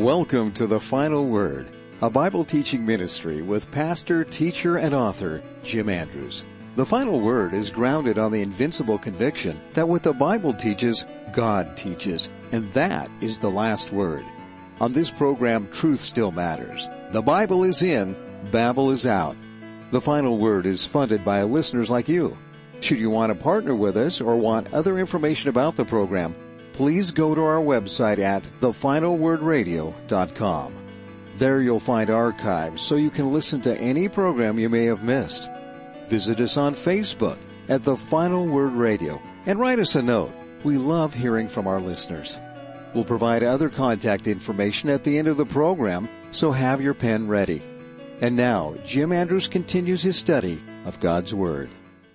Welcome to The Final Word, a Bible teaching ministry with pastor, teacher, and author Jim Andrews. The Final Word is grounded on the invincible conviction that what the Bible teaches, God teaches, and that is the last word. On this program, truth still matters. The Bible is in, Babel is out. The Final Word is funded by listeners like you. Should you want to partner with us or want other information about the program, please go to our website at thefinalwordradio.com. There you'll find archives so you can listen to any program you may have missed. Visit us on Facebook at The Final Word Radio and write us a note. We love hearing from our listeners. We'll provide other contact information at the end of the program, so have your pen ready. And now, Jim Andrews continues his study of God's Word.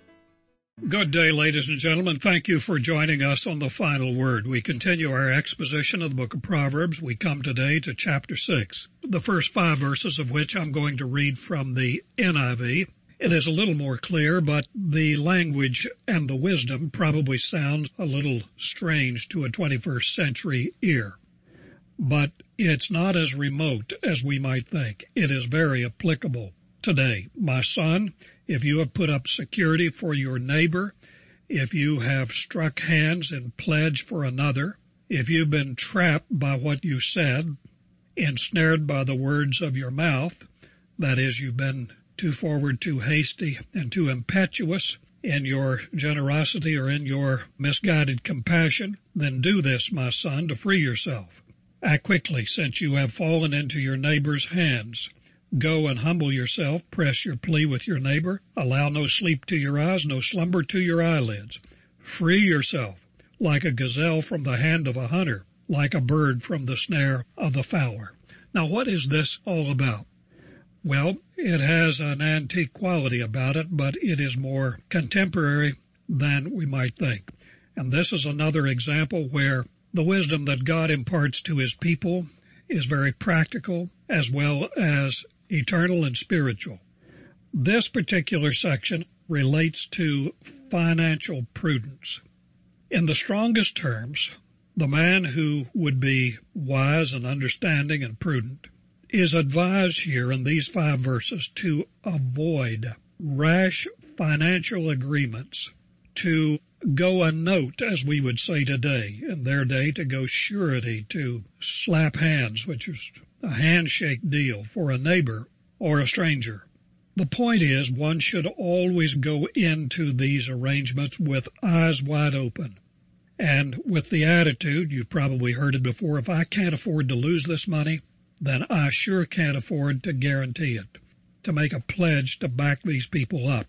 Good day, ladies and gentlemen. Thank you for joining us on The Final Word. We continue our exposition of the book of Proverbs. We come today to chapter 6, the first 5 verses of which I'm going to read from the NIV. It is a little more clear, but the language and the wisdom probably sound a little strange to a 21st century ear. But it's not as remote as we might think. It is very applicable today. My son, if you have put up security for your neighbor, if you have struck hands in pledge for another, if you've been trapped by what you said, ensnared by the words of your mouth, that is, you've been too forward, too hasty, and too impetuous in your generosity or in your misguided compassion, then do this, my son, to free yourself. Act quickly, since you have fallen into your neighbor's hands. Go and humble yourself, press your plea with your neighbor, allow no sleep to your eyes, no slumber to your eyelids. Free yourself, like a gazelle from the hand of a hunter, like a bird from the snare of the fowler. Now, what is this all about? Well, it has an antique quality about it, but it is more contemporary than we might think. And this is another example where the wisdom that God imparts to His people is very practical as well as eternal and spiritual. This particular section relates to financial prudence. In the strongest terms, the man who would be wise and understanding and prudent is advised here in these 5 verses to avoid rash financial agreements, to go a note, as we would say today, in their day, to go surety, to slap hands, which is a handshake deal for a neighbor or a stranger. The point is, one should always go into these arrangements with eyes wide open and with the attitude, you've probably heard it before, if I can't afford to lose this money, then I sure can't afford to guarantee it, to make a pledge to back these people up.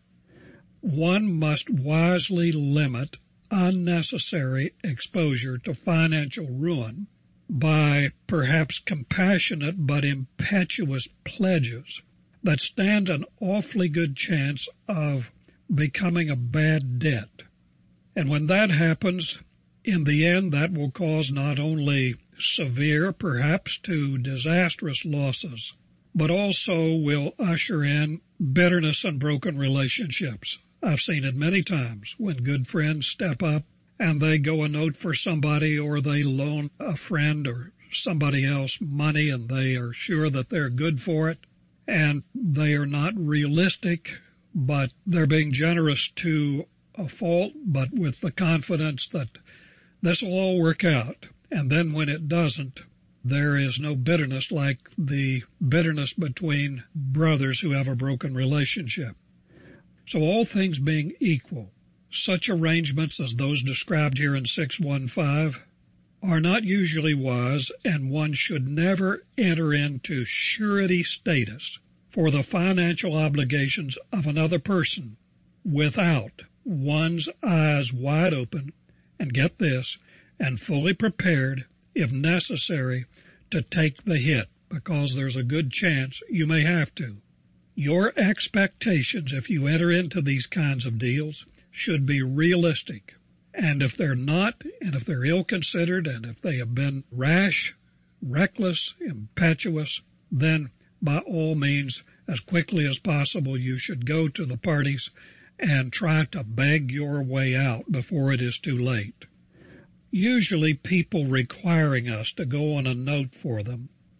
One must wisely limit unnecessary exposure to financial ruin by perhaps compassionate but impetuous pledges that stand an awfully good chance of becoming a bad debt. And when that happens, in the end, that will cause not only severe, perhaps to disastrous losses, but also will usher in bitterness and broken relationships. I've seen it many times when good friends step up and they go a note for somebody, or they loan a friend or somebody else money, and they are sure that they're good for it, and they are not realistic, but they're being generous to a fault, but with the confidence that this will all work out. And then when it doesn't, there is no bitterness like the bitterness between brothers who have a broken relationship. So all things being equal, such arrangements as those described here in 6:1-5 are not usually wise, and one should never enter into surety status for the financial obligations of another person without one's eyes wide open, and get this, and fully prepared, if necessary, to take the hit, because there's a good chance you may have to. Your expectations, if you enter into these kinds of deals, should be realistic. And if they're not, and if they're ill-considered, and if they have been rash, reckless, impetuous, then by all means, as quickly as possible, you should go to the parties and try to beg your way out before it is too late. Usually people requiring us to go on a note for them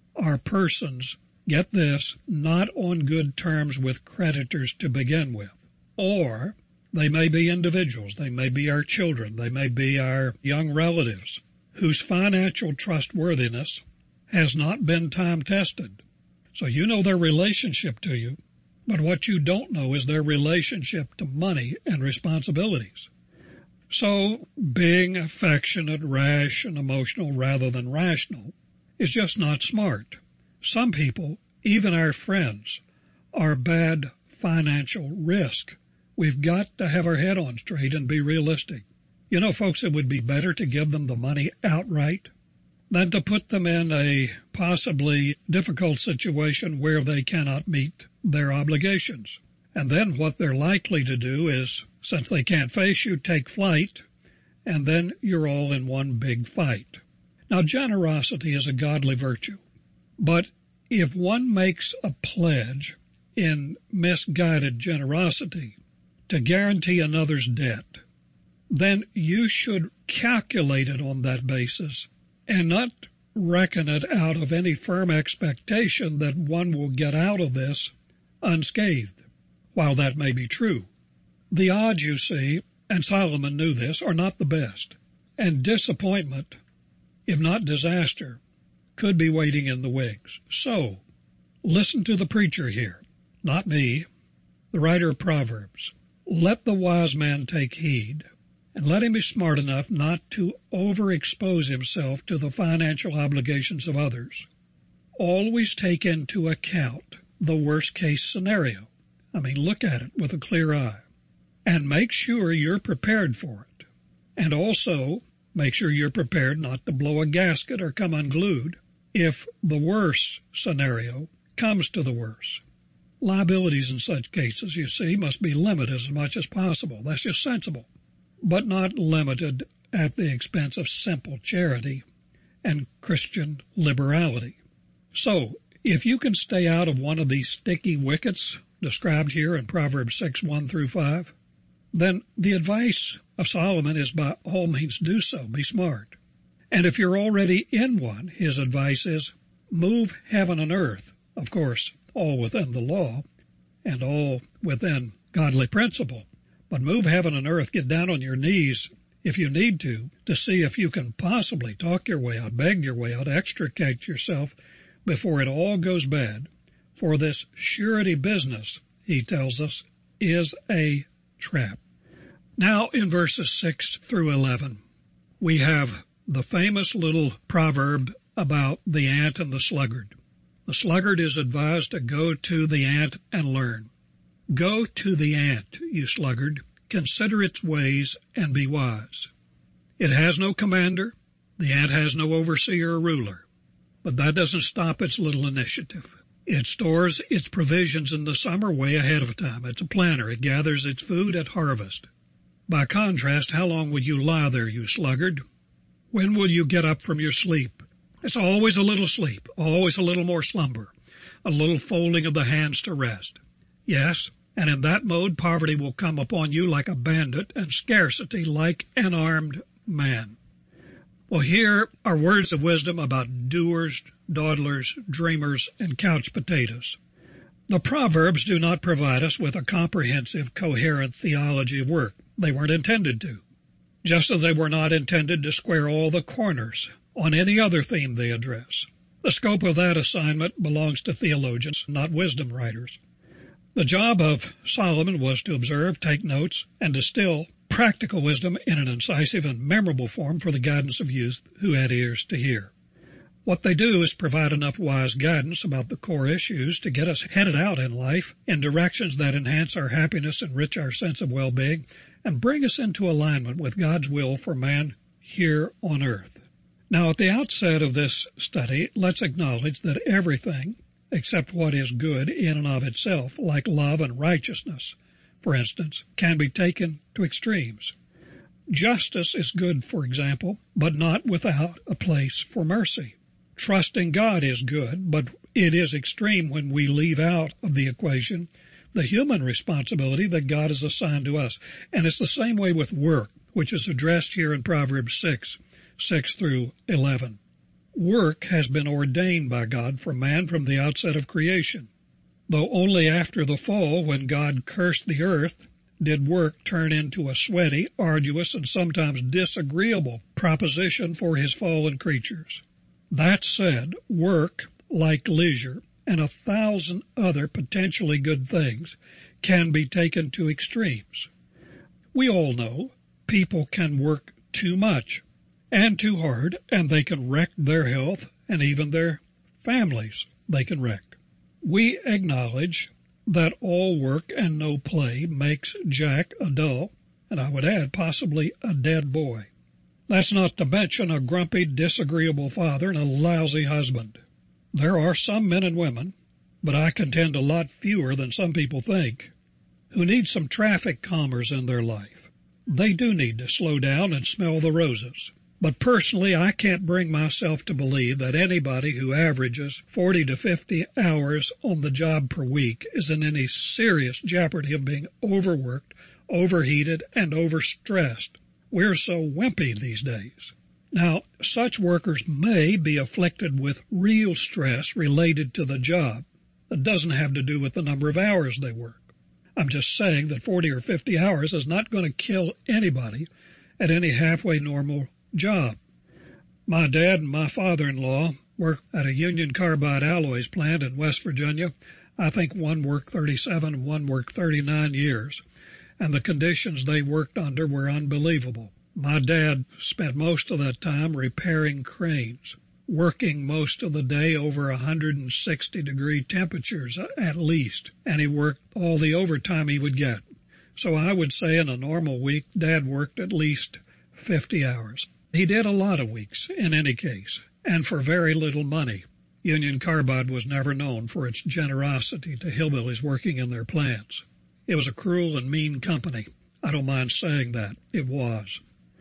are persons, get this, not on good terms with creditors to begin with. Or they may be individuals, they may be our children, they may be our young relatives, whose financial trustworthiness has not been time-tested. So you know their relationship to you, but what you don't know is their relationship to money and responsibilities. So being affectionate, rash, and emotional rather than rational is just not smart. Some people, even our friends, are bad financial risk. We've got to have our head on straight and be realistic. You know, folks, it would be better to give them the money outright than to put them in a possibly difficult situation where they cannot meet their obligations. And then what they're likely to do is, since they can't face you, take flight, and then you're all in one big fight. Now, generosity is a godly virtue, but if one makes a pledge in misguided generosity to guarantee another's debt, then you should calculate it on that basis and not reckon it out of any firm expectation that one will get out of this unscathed. While that may be true, the odds, you see, and Solomon knew this, are not the best, and disappointment, if not disaster, could be waiting in the wings. So, listen to the preacher here, not me, the writer of Proverbs. Let the wise man take heed, and let him be smart enough not to overexpose himself to the financial obligations of others. Always take into account the worst-case scenario. I mean, look at it with a clear eye, and make sure you're prepared for it. And also, make sure you're prepared not to blow a gasket or come unglued if the worst scenario comes to the worst. Liabilities in such cases, you see, must be limited as much as possible. That's just sensible, but not limited at the expense of simple charity and Christian liberality. So, if you can stay out of one of these sticky wickets described here in Proverbs 6:1-5, then the advice of Solomon is by all means do so, be smart. And if you're already in one, his advice is move heaven and earth, of course, all within the law and all within godly principle. But move heaven and earth, get down on your knees if you need to see if you can possibly talk your way out, beg your way out, extricate yourself before it all goes bad. For this surety business, he tells us, is a trap. Now in verses 6-11, we have the famous little proverb about the ant and the sluggard. The sluggard is advised to go to the ant and learn. Go to the ant, you sluggard, consider its ways and be wise. It has no commander, the ant has no overseer or ruler, but that doesn't stop its little initiative. It stores its provisions in the summer way ahead of time. It's a planner. It gathers its food at harvest. By contrast, how long will you lie there, you sluggard? When will you get up from your sleep? It's always a little sleep, always a little more slumber, a little folding of the hands to rest. Yes, and in that mode poverty will come upon you like a bandit and scarcity like an armed man. Well, here are words of wisdom about doers, dawdlers, dreamers, and couch potatoes. The Proverbs do not provide us with a comprehensive, coherent theology of work. They weren't intended to, just as they were not intended to square all the corners on any other theme they address. The scope of that assignment belongs to theologians, not wisdom writers. The job of Solomon was to observe, take notes, and distill practical wisdom in an incisive and memorable form for the guidance of youth who had ears to hear. What they do is provide enough wise guidance about the core issues to get us headed out in life in directions that enhance our happiness, enrich our sense of well-being, and bring us into alignment with God's will for man here on earth. Now, at the outset of this study, let's acknowledge that everything, except what is good in and of itself, like love and righteousness, for instance, can be taken to extremes. Justice is good, for example, but not without a place for mercy. Trusting God is good, but it is extreme when we leave out of the equation the human responsibility that God has assigned to us. And it's the same way with work, which is addressed here in Proverbs 6:6-11. Work has been ordained by God for man from the outset of creation, though only after the fall, when God cursed the earth, did work turn into a sweaty, arduous, and sometimes disagreeable proposition for his fallen creatures. That said, work, like leisure and 1,000 other potentially good things, can be taken to extremes. We all know people can work too much and too hard, and they can wreck their health and even their families they can wreck. We acknowledge that all work and no play makes Jack a dull, and I would add possibly a dead boy. That's not to mention a grumpy, disagreeable father and a lousy husband. There are some men and women, but I contend a lot fewer than some people think, who need some traffic calmers in their life. They do need to slow down and smell the roses. But personally, I can't bring myself to believe that anybody who averages 40 to 50 hours on the job per week is in any serious jeopardy of being overworked, overheated, and overstressed. We're so wimpy these days. Now, such workers may be afflicted with real stress related to the job. It doesn't have to do with the number of hours they work. I'm just saying that 40 or 50 hours is not going to kill anybody at any halfway normal job. My dad and my father-in-law worked at a Union Carbide alloys plant in West Virginia. I think one worked 37 and one worked 39 years, and the conditions they worked under were unbelievable. My dad spent most of that time repairing cranes, working most of the day over 160-degree temperatures at least, and he worked all the overtime he would get. So I would say in a normal week, Dad worked at least 50 hours. He did a lot of weeks in any case, and for very little money. Union Carbide was never known for its generosity to hillbillies working in their plants. It was a cruel and mean company. I don't mind saying that. It was.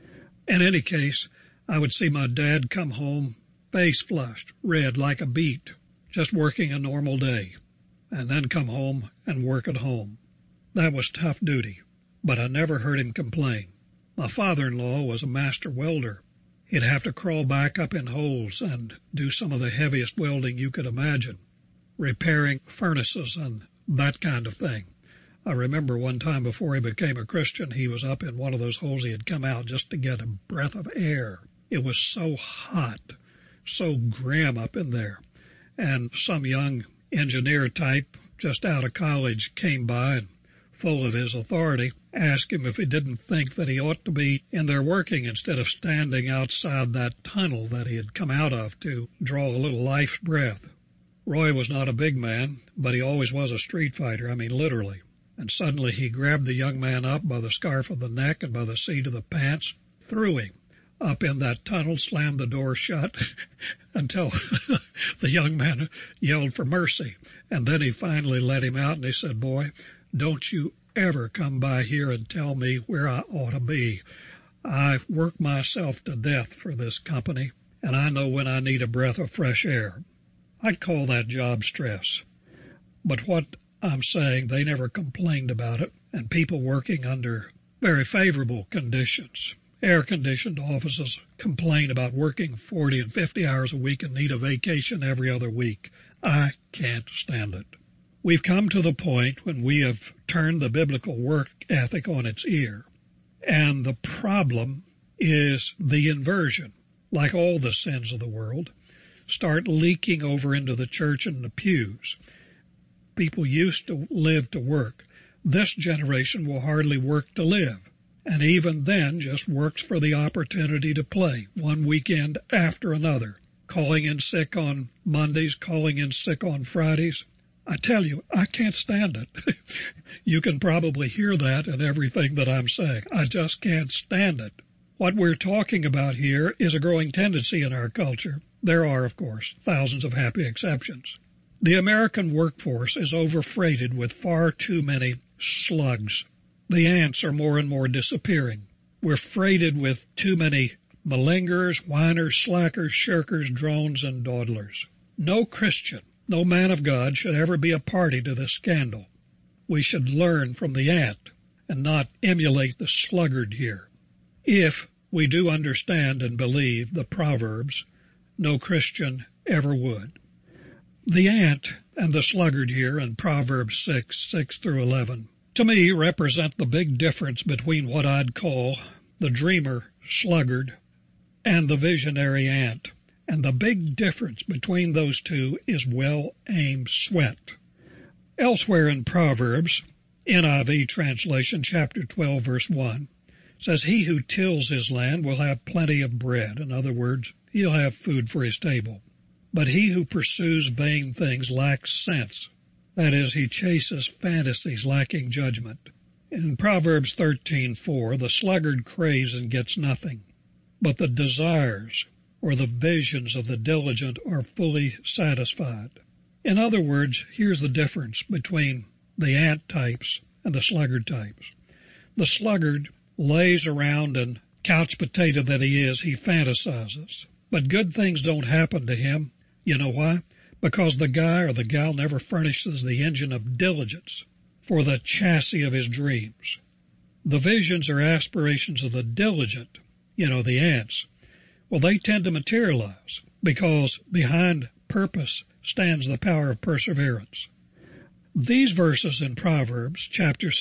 In any case, I would see my dad come home face flushed, red like a beet, just working a normal day, and then come home and work at home. That was tough duty, but I never heard him complain. My father-in-law was a master welder. He'd have to crawl back up in holes and do some of the heaviest welding you could imagine, repairing furnaces and that kind of thing. I remember one time before he became a Christian, he was up in one of those holes. He had come out just to get a breath of air. It was so hot, so grim up in there. And some young engineer type just out of college came by and, full of his authority, asked him if he didn't think that he ought to be in there working instead of standing outside that tunnel that he had come out of to draw a little life's breath. Roy was not a big man, but he always was a street fighter, I mean literally. And suddenly he grabbed the young man up by the scarf of the neck and by the seat of the pants, threw him up in that tunnel, slammed the door shut until the young man yelled for mercy. And then he finally let him out and he said, "Boy, don't you ever come by here and tell me where I ought to be. I've worked myself to death for this company, and I know when I need a breath of fresh air." I'd call that job stress. But what I'm saying, they never complained about it, and people working under very favorable conditions, air-conditioned offices, complain about working 40 and 50 hours a week and need a vacation every other week. I can't stand it. We've come to the point when we have turned the biblical work ethic on its ear, and the problem is the inversion. Like all the sins of the world, start leaking over into the church and the pews. People used to live to work. This generation will hardly work to live, and even then just works for the opportunity to play, one weekend after another, calling in sick on Mondays, calling in sick on Fridays. I tell you, I can't stand it. You can probably hear that in everything that I'm saying. I just can't stand it. What we're talking about here is a growing tendency in our culture. There are, of course, thousands of happy exceptions. The American workforce is overfreighted with far too many slugs. The ants are more and more disappearing. We're freighted with too many malingerers, whiners, slackers, shirkers, drones, and dawdlers. No Christian, no man of God should ever be a party to this scandal. We should learn from the ant and not emulate the sluggard here. If we do understand and believe the Proverbs, no Christian ever would. The ant and the sluggard here in Proverbs 6 through 11, to me represent the big difference between what I'd call the dreamer sluggard and the visionary ant. And the big difference between those two is well-aimed sweat. Elsewhere in Proverbs, NIV translation, chapter 12, verse 1, says, "He who tills his land will have plenty of bread." In other words, he'll have food for his table. "But he who pursues vain things lacks sense." That is, he chases fantasies lacking judgment. In Proverbs 13:4, the sluggard craves and gets nothing, but the desires or the visions of the diligent are fully satisfied. In other words, here's the difference between the ant types and the sluggard types. The sluggard lays around and couch potato that he is, he fantasizes. But good things don't happen to him. You know why? Because the guy or the gal never furnishes the engine of diligence for the chassis of his dreams. The visions or aspirations of the diligent, the ants, well, they tend to materialize because behind purpose stands the power of perseverance. These verses in Proverbs, chapter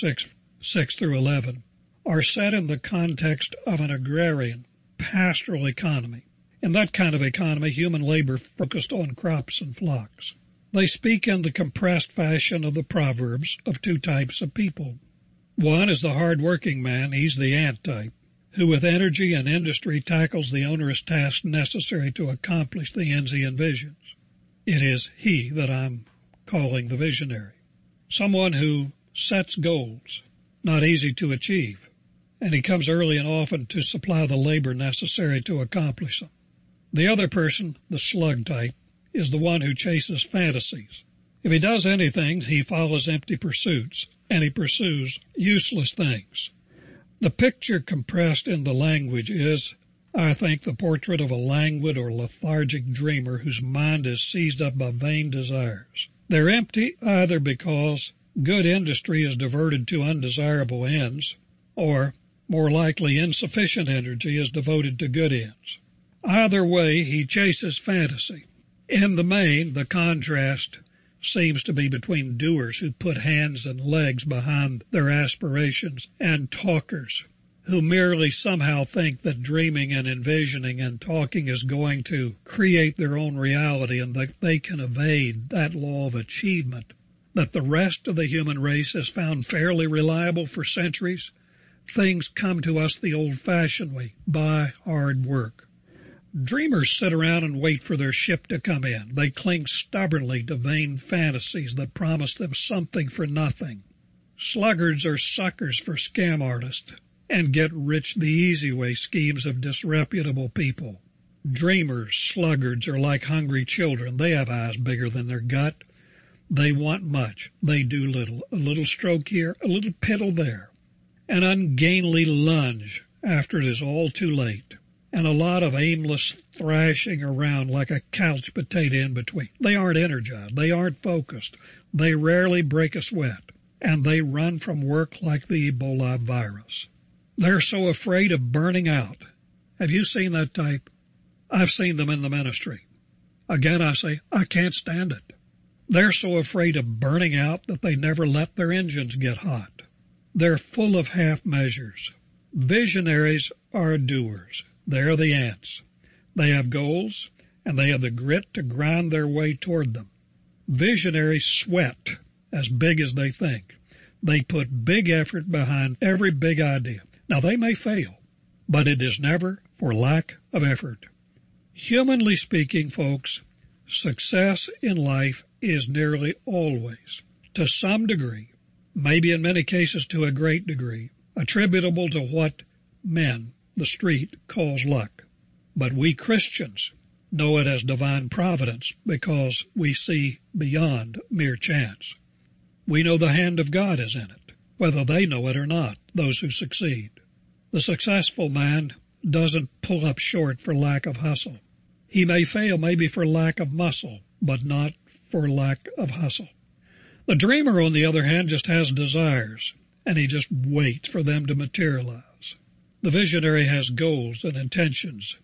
6 through 11, are set in the context of an agrarian, pastoral economy. In that kind of economy, human labor focused on crops and flocks. They speak in the compressed fashion of the Proverbs of two types of people. One is the hard-working man, he's the ant type, who with energy and industry tackles the onerous tasks necessary to accomplish the ends he envisions. It is he that I'm calling the visionary. Someone who sets goals, not easy to achieve, and he comes early and often to supply the labor necessary to accomplish them. The other person, the slug type, is the one who chases fantasies. If he does anything, he follows empty pursuits, and he pursues useless things. The picture compressed in the language is, I think, the portrait of a languid or lethargic dreamer whose mind is seized up by vain desires. They're empty either because good industry is diverted to undesirable ends, or, more likely, insufficient energy is devoted to good ends. Either way, he chases fantasy. In the main, the contrast seems to be between doers who put hands and legs behind their aspirations and talkers who merely somehow think that dreaming and envisioning and talking is going to create their own reality and that they can evade that law of achievement that the rest of the human race has found fairly reliable for centuries. Things come to us the old-fashioned way, by hard work. Dreamers sit around and wait for their ship to come in. They cling stubbornly to vain fantasies that promise them something for nothing. Sluggards are suckers for scam artists and get rich the easy way schemes of disreputable people. Dreamers, sluggards, are like hungry children. They have eyes bigger than their gut. They want much. They do little. A little stroke here, a little piddle there. An ungainly lunge after it is all too late. And a lot of aimless thrashing around like a couch potato in between. They aren't energized. They aren't focused. They rarely break a sweat. And they run from work like the Ebola virus. They're so afraid of burning out. Have you seen that type? I've seen them in the ministry. Again, I say, I can't stand it. They're so afraid of burning out that they never let their engines get hot. They're full of half measures. Visionaries are doers. They're the ants. They have goals, and they have the grit to grind their way toward them. Visionaries sweat as big as they think. They put big effort behind every big idea. Now, they may fail, but it is never for lack of effort. Humanly speaking, folks, success in life is nearly always, to some degree, maybe in many cases to a great degree, attributable to what men, the street, calls luck. But we Christians know it as divine providence because we see beyond mere chance. We know the hand of God is in it, whether they know it or not, those who succeed. The successful man doesn't pull up short for lack of hustle. He may fail maybe for lack of muscle, but not for lack of hustle. The dreamer, on the other hand, just has desires, and he just waits for them to materialize. The visionary has goals and intentions,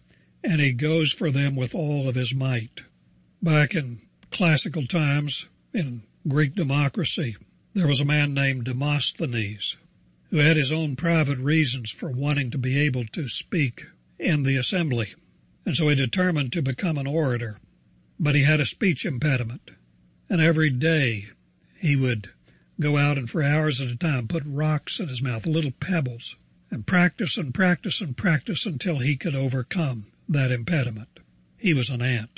and he goes for them with all of his might. Back in classical times, in Greek democracy, there was a man named Demosthenes who had his own private reasons for wanting to be able to speak in the assembly, and so he determined to become an orator. But he had a speech impediment, and every day he would go out and for hours at a time put rocks in his mouth, little pebbles, and practice and practice and practice until he could overcome that impediment. He was an ant.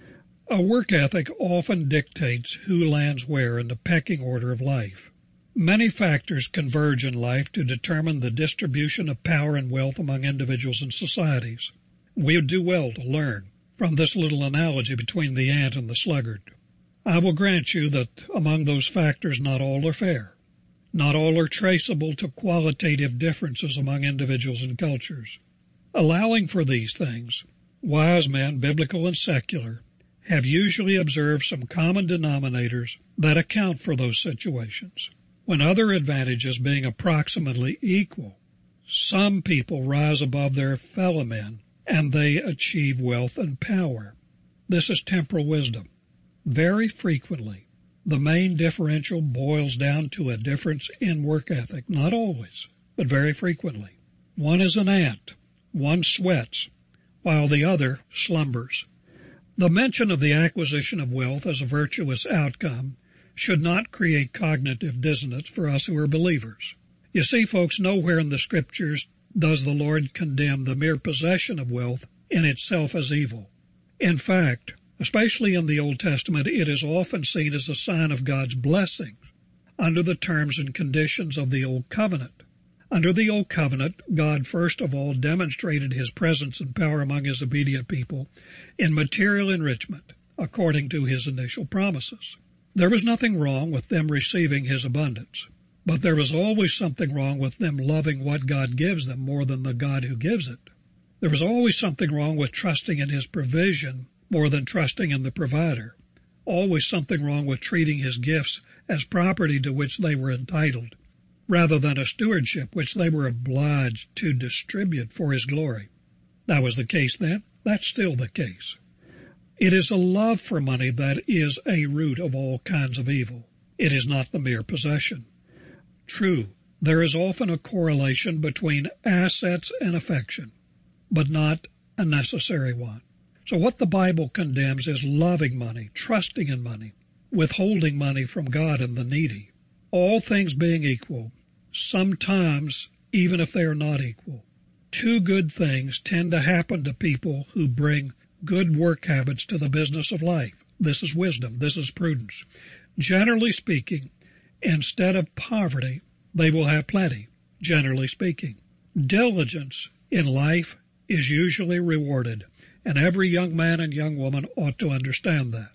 A work ethic often dictates who lands where in the pecking order of life. Many factors converge in life to determine the distribution of power and wealth among individuals and societies. We would do well to learn from this little analogy between the ant and the sluggard. I will grant you that among those factors not all are fair. Not all are traceable to qualitative differences among individuals and cultures. Allowing for these things, wise men, biblical and secular, have usually observed some common denominators that account for those situations. When other advantages being approximately equal, some people rise above their fellow men and they achieve wealth and power. This is temporal wisdom. Very frequently, the main differential boils down to a difference in work ethic. Not always, but very frequently. One is an ant. One sweats, while the other slumbers. The mention of the acquisition of wealth as a virtuous outcome should not create cognitive dissonance for us who are believers. You see, folks, nowhere in the Scriptures does the Lord condemn the mere possession of wealth in itself as evil. In fact, especially in the Old Testament, it is often seen as a sign of God's blessings under the terms and conditions of the Old Covenant. Under the Old Covenant, God first of all demonstrated his presence and power among his obedient people in material enrichment, according to his initial promises. There was nothing wrong with them receiving his abundance, but there was always something wrong with them loving what God gives them more than the God who gives it. There was always something wrong with trusting in his provision more than trusting in the provider. Always something wrong with treating his gifts as property to which they were entitled, rather than a stewardship which they were obliged to distribute for his glory. That was the case then. That's still the case. It is a love for money that is a root of all kinds of evil. It is not the mere possession. True, there is often a correlation between assets and affection, but not a necessary one. So what the Bible condemns is loving money, trusting in money, withholding money from God and the needy. All things being equal, sometimes even if they are not equal, two good things tend to happen to people who bring good work habits to the business of life. This is wisdom. This is prudence. Generally speaking, instead of poverty, they will have plenty, generally speaking. Diligence in life is usually rewarded, and every young man and young woman ought to understand that.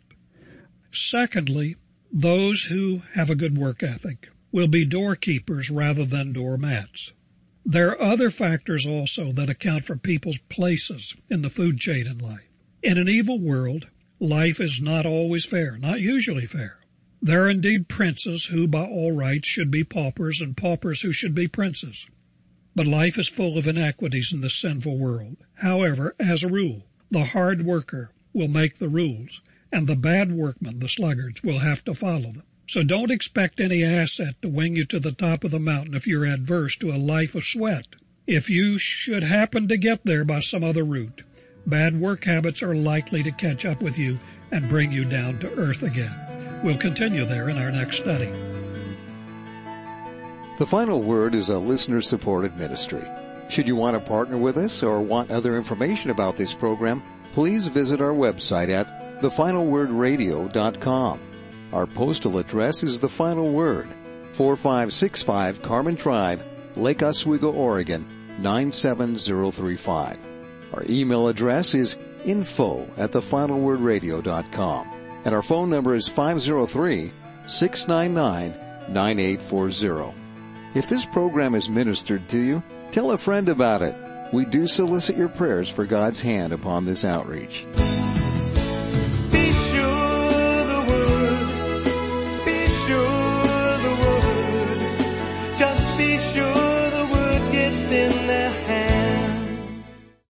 Secondly, those who have a good work ethic will be doorkeepers rather than doormats. There are other factors also that account for people's places in the food chain in life. In an evil world, life is not always fair, not usually fair. There are indeed princes who by all rights should be paupers and paupers who should be princes. But life is full of inequities in the sinful world. However, as a rule, the hard worker will make the rules, and the bad workmen, the sluggards, will have to follow them. So don't expect any asset to wing you to the top of the mountain if you're adverse to a life of sweat. If you should happen to get there by some other route, bad work habits are likely to catch up with you and bring you down to earth again. We'll continue there in our next study. The Final Word is a listener-supported ministry. Should you want to partner with us or want other information about this program, please visit our website at thefinalwordradio.com. Our postal address is The Final Word, 4565 Carmen Drive, Lake Oswego, Oregon, 97035. Our email address is info@thefinalwordradio.com. And our phone number is 503-699-9840. If this program is ministered to you, tell a friend about it. We do solicit your prayers for God's hand upon this outreach.